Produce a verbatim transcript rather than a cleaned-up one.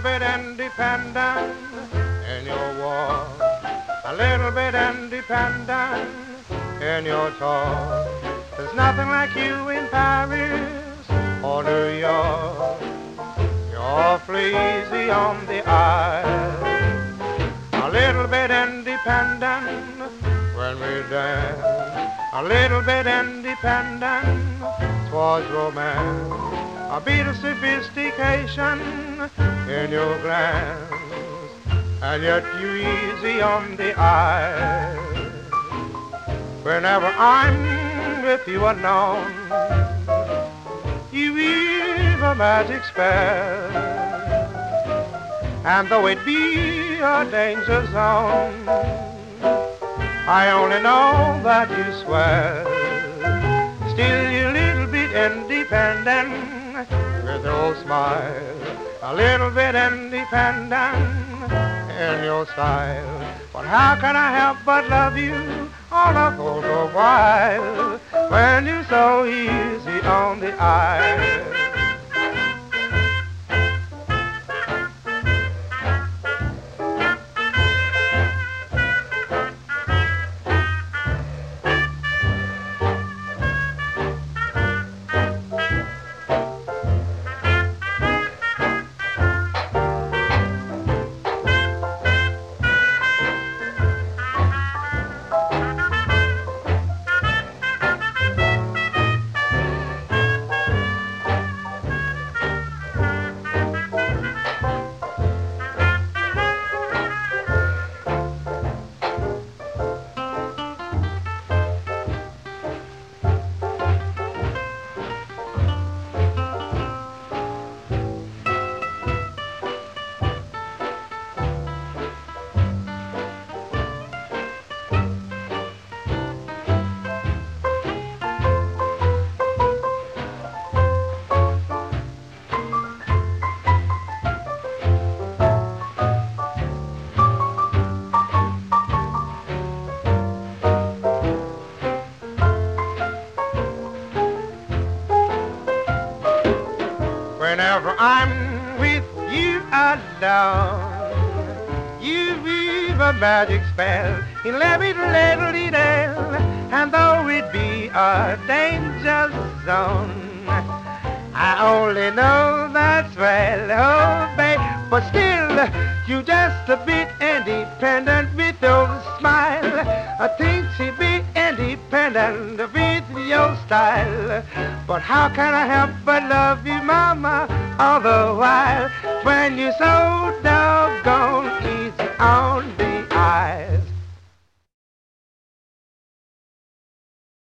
bit independent in your walk, a little bit independent in your talk. There's nothing like you in Paris or New York. You're awfully easy on the eye, a little bit independent when we dance, a little bit independent towards romance, a bit of sophistication in your glance, and yet you're easy on the eye. Whenever I'm with you alone, you weave a magic spell, and though it be a danger zone, I only know that you swell. Still you're a little bit independent with your smile, a little bit independent in your style. But how can I help but love you all of the while when you're so easy on the eye? Whenever I'm with you alone, you weave a magic spell in every little detail, and though it be a danger zone, I only know that's well, oh babe, but still you just a bit independent with your smile. I think she be independent with your style. But how can I help but love you, mama, all the while when you're so doggone easy on the eye?